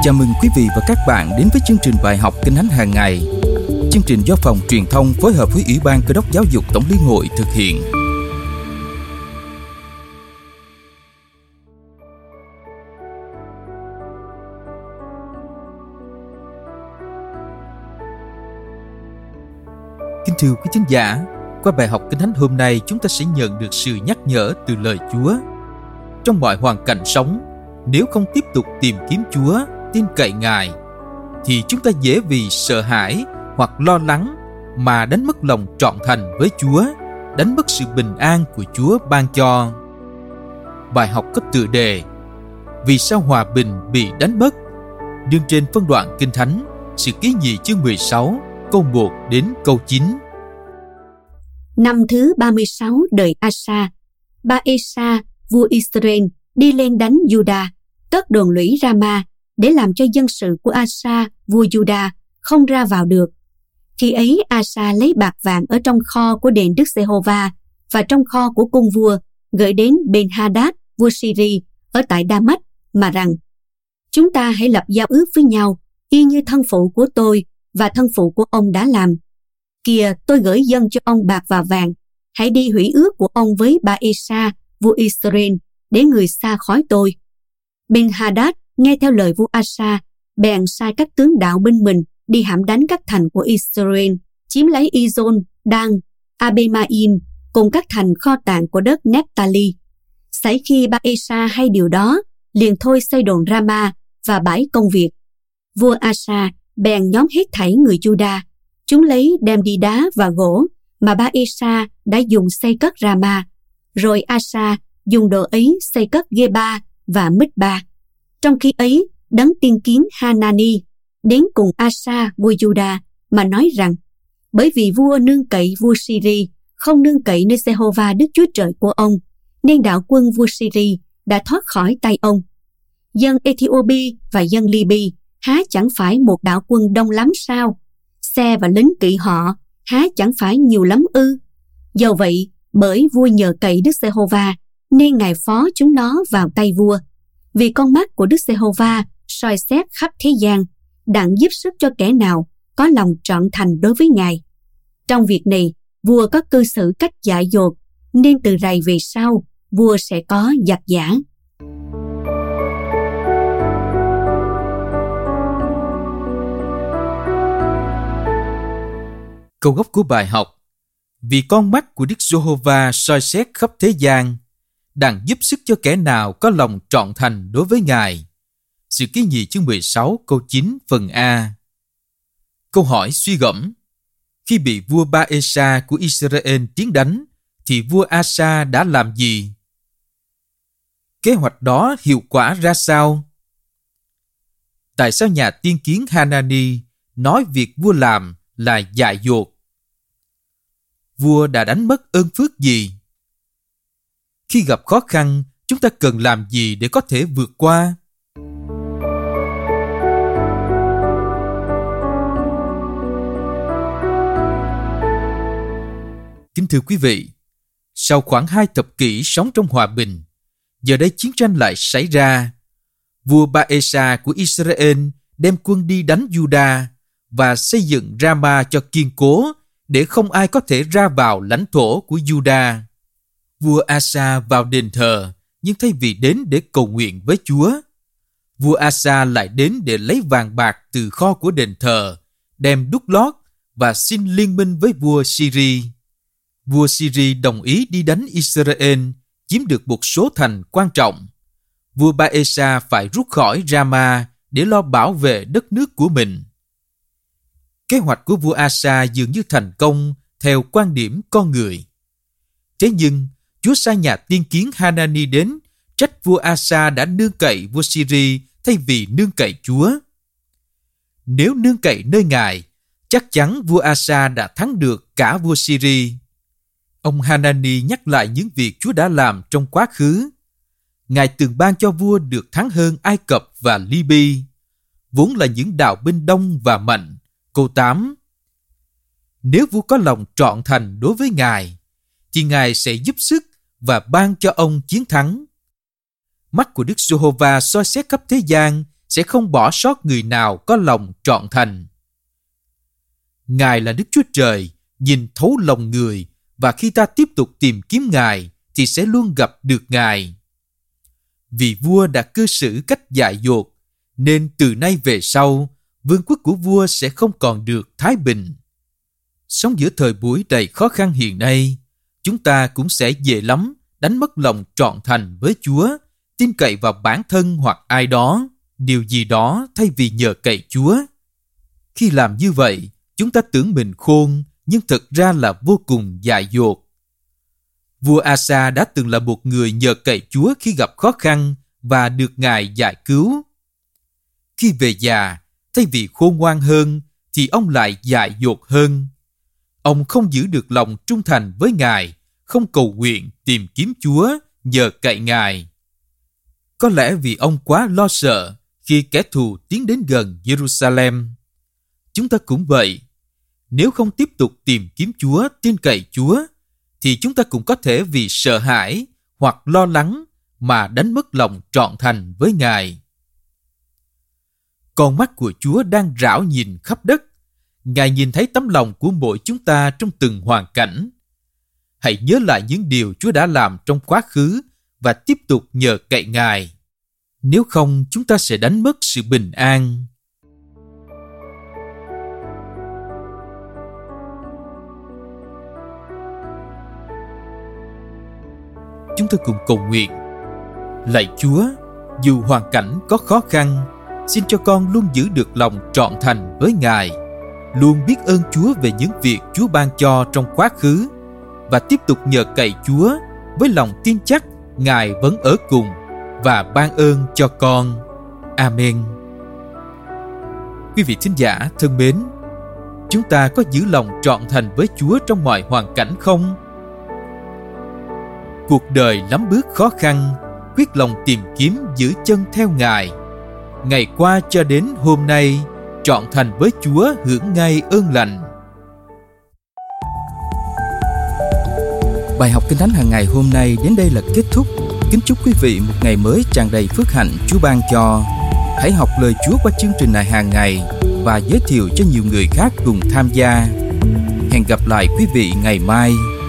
Chào mừng quý vị và các bạn đến với chương trình bài học Kinh Thánh hàng ngày. Chương trình do Phòng Truyền thông phối hợp với Ủy ban Cơ đốc Giáo dục Tổng liên hội thực hiện. Kính thưa quý thính giả, qua bài học Kinh Thánh hôm nay chúng ta sẽ nhận được sự nhắc nhở từ lời Chúa. Trong mọi hoàn cảnh sống, nếu không tiếp tục tìm kiếm Chúa, tin cậy Ngài, thì chúng ta dễ vì sợ hãi hoặc lo lắng mà đánh mất lòng trọn thành với Chúa, đánh mất sự bình an của Chúa ban cho. Bài học có tựa đề Vì sao hòa bình bị đánh mất, đương trên phân đoạn Kinh Thánh Sử Ký Nhì chương 16 câu 1 đến câu 9. Năm thứ 36 đời Asa, Ba-esa vua Israel đi lên đánh Juda, tất đồn lũy Rama, để làm cho dân sự của Asa vua Juda không ra vào được. Khi ấy Asa lấy bạc vàng ở trong kho của đền Đức Giê-hô-va và trong kho của cung vua, gửi đến Ben-hadad vua Syri ở tại Đa-mách mà rằng: chúng ta hãy lập giao ước với nhau, y như thân phụ của tôi và thân phụ của ông đã làm. Kìa, tôi gửi dâng cho ông bạc và vàng, hãy đi hủy ước của ông với Ba-esa vua Israel, để người xa khỏi tôi. Ben-hadad nghe theo lời vua Asa, bèn sai các tướng đạo binh mình đi hãm đánh các thành của Israel, chiếm lấy Izon, Dan, Abemaim cùng các thành kho tàng của đất Nephtali. Xảy khi Ba-esa hay điều đó, liền thôi xây đồn Rama và bãi công việc. Vua Asa bèn nhóm hết thảy người Juda, chúng lấy đem đi đá và gỗ mà Ba-esa đã dùng xây cất Rama. Rồi Asa dùng đồ ấy xây cất Geba và Mít-ba. Trong khi ấy, đấng tiên kiến Hanani đến cùng Asa vua Juda mà nói rằng: bởi vì vua nương cậy vua Syri, không nương cậy nơi Giê-hô-va Đức Chúa Trời của ông, nên đạo quân vua Syri đã thoát khỏi tay ông. Dân Ethiopia và dân Liby há chẳng phải một đạo quân đông lắm sao? Xe và lính kỵ họ há chẳng phải nhiều lắm ư? Dầu vậy, bởi vua nhờ cậy Đức Giê-hô-va, nên Ngài phó chúng nó vào tay vua. Vì con mắt của Đức Giê-hô-va soi xét khắp thế gian, đặng giúp sức cho kẻ nào có lòng trọn thành đối với Ngài. Trong việc này, vua có cư xử cách dại dột, nên từ rày về sau, vua sẽ có giặc giả. Câu gốc của bài học: Vì con mắt của Đức Giê-hô-va soi xét khắp thế gian, đặng giúp sức cho kẻ nào có lòng trọn thành đối với Ngài. Sử Ký Nhì chương 16 câu 9 phần A. Câu hỏi suy gẫm: khi bị vua Ba-esa của Israel tiến đánh, thì vua Asa đã làm gì? Kế hoạch đó hiệu quả ra sao? Tại sao nhà tiên kiến Hanani nói việc vua làm là dại dột? Vua đã đánh mất ơn phước gì? Khi gặp khó khăn, chúng ta cần làm gì để có thể vượt qua? Kính thưa quý vị, sau khoảng 2 thập kỷ sống trong hòa bình, giờ đây chiến tranh lại xảy ra. Vua Ba-esa của Israel đem quân đi đánh Juda và xây dựng Rama cho kiên cố, để không ai có thể ra vào lãnh thổ của Juda. Vua Asa vào đền thờ, nhưng thay vì đến để cầu nguyện với Chúa, vua Asa lại đến để lấy vàng bạc từ kho của đền thờ, đem đúc lót và xin liên minh với vua Syri. Vua Syri đồng ý đi đánh Israel, chiếm được một số thành quan trọng. Vua Ba-esa phải rút khỏi Rama để lo bảo vệ đất nước của mình. Kế hoạch của vua Asa dường như thành công theo quan điểm con người. Thế nhưng, Chúa sai nhà tiên kiến Hanani đến trách vua Asa đã nương cậy vua Syri thay vì nương cậy Chúa. Nếu nương cậy nơi Ngài, chắc chắn vua Asa đã thắng được cả vua Syri. Ông Hanani nhắc lại những việc Chúa đã làm trong quá khứ. Ngài từng ban cho vua được thắng hơn Ai Cập và Liby, vốn là những đạo binh đông và mạnh. Câu 8. Nếu vua có lòng trọn thành đối với Ngài, thì Ngài sẽ giúp sức và ban cho ông chiến thắng. Mắt của Đức Giê-hô-va soi xét khắp thế gian, sẽ không bỏ sót người nào có lòng trọn thành. Ngài là Đức Chúa Trời, nhìn thấu lòng người, và khi ta tiếp tục tìm kiếm Ngài thì sẽ luôn gặp được Ngài. Vì vua đã cư xử cách dại dột, nên từ nay về sau, vương quốc của vua sẽ không còn được thái bình. Sống giữa thời buổi đầy khó khăn hiện nay, chúng ta cũng sẽ dễ lắm đánh mất lòng trọn thành với Chúa, tin cậy vào bản thân hoặc ai đó, điều gì đó thay vì nhờ cậy Chúa. Khi làm như vậy, chúng ta tưởng mình khôn, nhưng thực ra là vô cùng dại dột. Vua Asa đã từng là một người nhờ cậy Chúa khi gặp khó khăn và được Ngài giải cứu. Khi về già, thay vì khôn ngoan hơn, thì ông lại dại dột hơn. Ông không giữ được lòng trung thành với Ngài, không cầu nguyện tìm kiếm Chúa, nhờ cậy Ngài. Có lẽ vì ông quá lo sợ khi kẻ thù tiến đến gần Jerusalem. Chúng ta cũng vậy. Nếu không tiếp tục tìm kiếm Chúa, tin cậy Chúa, thì chúng ta cũng có thể vì sợ hãi hoặc lo lắng mà đánh mất lòng trọn thành với Ngài. Con mắt của Chúa đang rảo nhìn khắp đất. Ngài nhìn thấy tấm lòng của mỗi chúng ta trong từng hoàn cảnh. Hãy nhớ lại những điều Chúa đã làm trong quá khứ và tiếp tục nhờ cậy Ngài. Nếu không, chúng ta sẽ đánh mất sự bình an. Chúng ta cùng cầu nguyện. Lạy Chúa, dù hoàn cảnh có khó khăn, xin cho con luôn giữ được lòng trọn thành với Ngài, luôn biết ơn Chúa về những việc Chúa ban cho trong quá khứ và tiếp tục nhờ cậy Chúa với lòng tin chắc Ngài vẫn ở cùng và ban ơn cho con. Amen. Quý vị thính giả thân mến, chúng ta có giữ lòng trọn thành với Chúa trong mọi hoàn cảnh không? Cuộc đời lắm bước khó khăn, quyết lòng tìm kiếm giữ chân theo Ngài. Ngày qua cho đến hôm nay, trọn thành với Chúa hưởng ngay ơn lành. Bài học Kinh Thánh hàng ngày hôm nay đến đây là kết thúc. Kính chúc quý vị một ngày mới tràn đầy phước hạnh Chúa ban cho. Hãy học lời Chúa qua chương trình này hàng ngày và giới thiệu cho nhiều người khác cùng tham gia. Hẹn gặp lại quý vị ngày mai.